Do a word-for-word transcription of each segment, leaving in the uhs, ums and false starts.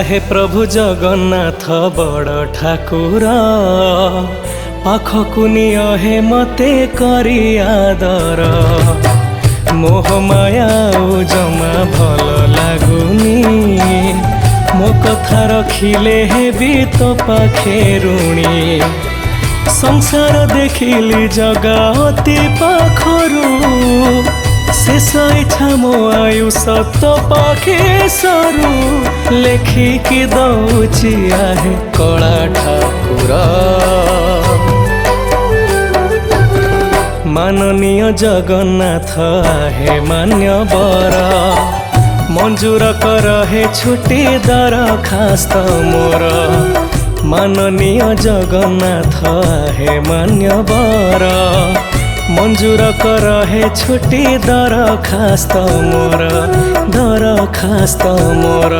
हे प्रभु जगन्नाथ बड़ ठाकुर पाखकु निय हे मते करी आदर मोह माया जमा भल लागुनी मो कथा रखिले हे भी तो पाखे ऋणी संसार देखिली जगा अति पाखरू शेष इच्छा मो आयुष तो पाखे सरू लेखिकी दौची आहे कला ठाकुर माननीय जगन्नाथ आहे मान्यवर मंजूर कर हे छुट्टी दरखास्त मोर माननीय जगन्नाथ आहे मान्यवर मंजूर कर हे छुट्टी दरखास्त मोर दरखास्त मोर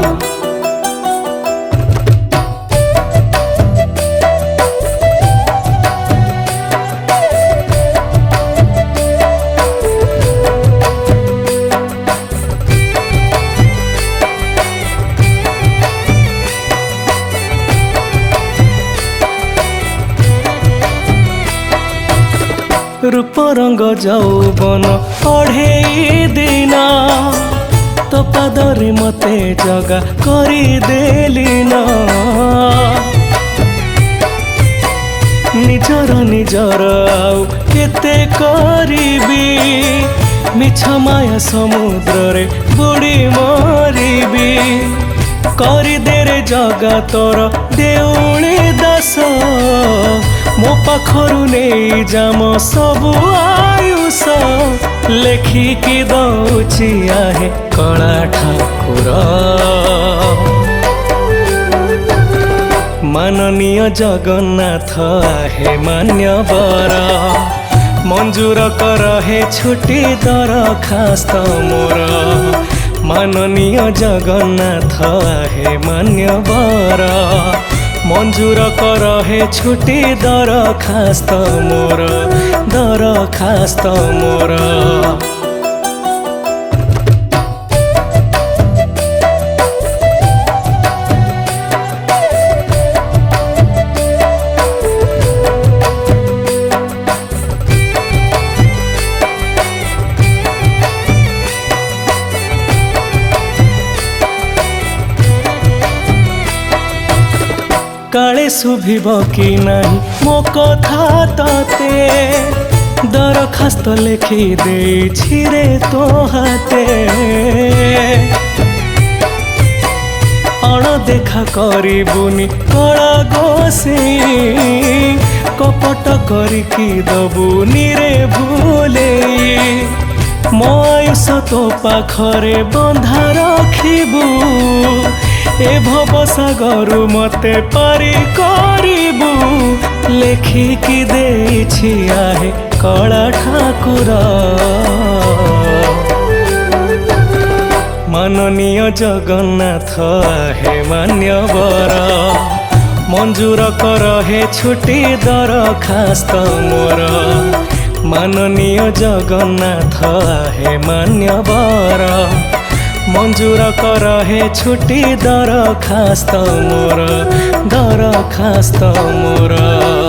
रूप रंग जौबन अढ़े दिन तो पादरे मते जगा करी देलिन निजर निजर आउ केते करिबी मिछ माया समुद्र रे बुड़ी मरिबी करी दे रे जगा तोर देउणी दास मो पाखरु नहीं जाम सबु आयुष लेखिकी दौची आहे कला ठाकुर माननीय जगन्नाथ आहे मान्यवर मंजूर कर हे छुट्टी दरखास्त मोर माननीय जगन्नाथ आहे मान्यवर मंजूर कर हे छुट्टी दरखास्त मोर दरखास्त मोर काले शुभिब कि नहीं मो कथा तते दरखास्त लिखी देछि रे तो हाते अणदेखा करिबुनी कला गोसी कपट करिकी दबुनी रे भूले मो आयुष तो पाखरे बंधा रखिबू ए भव सागरु मते पारी करिबू लेखिकी देछि आहे कला ठाकुर माननीय जगन्नाथ आहे मान्यवर मंजूर कर हे छुट्टी दरखास्त मोर माननीय जगन्नाथ आहे मान्यवर मंजूर कर हे छुट्टी दरखास्त मोर दरखास्त मोर।